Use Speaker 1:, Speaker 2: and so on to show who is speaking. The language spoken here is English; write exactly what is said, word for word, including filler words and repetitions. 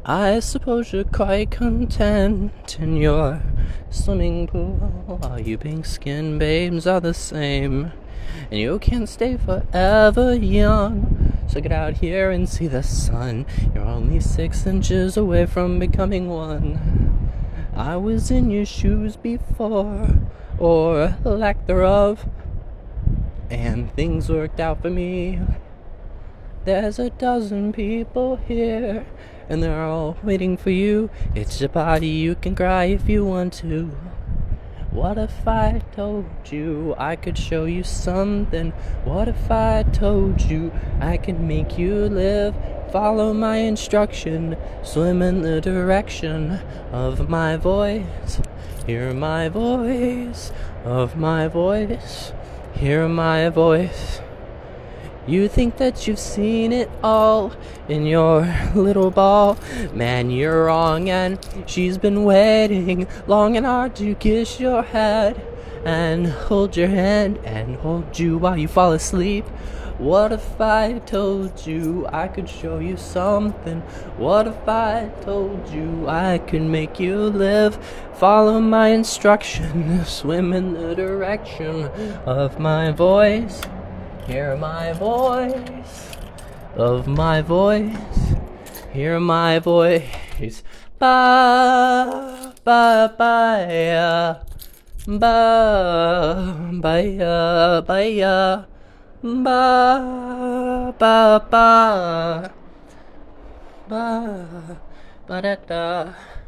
Speaker 1: I suppose you're quite content in your swimming pool. All you pink skin babes are the same, and you can't stay forever young. So get out here and see the sun. You're only six inches away from becoming one. I was in your shoes before, or lack thereof, and things worked out for me. There's a dozen people here, and they're all waiting for you. It's a party, you can cry if you want to. What if I told you I could show you something? What if I told you I could make you live? Follow my instruction, swim in the direction of my voice. Hear my voice, of my voice. Hear my voice. You think that you've seen it all in your little ball. Man, you're wrong, and she's been waiting long and hard to kiss your head and hold your hand and hold you while you fall asleep. What if I told you I could show you something? What if I told you I could make you live? Follow my instruction, swim in the direction of my voice. Hear my voice, of my voice, hear my voice. Ba, ba, ba, ya. Ba, ba, ya, ba, ya. Ba, ba, ba. Ba, ba, da, da.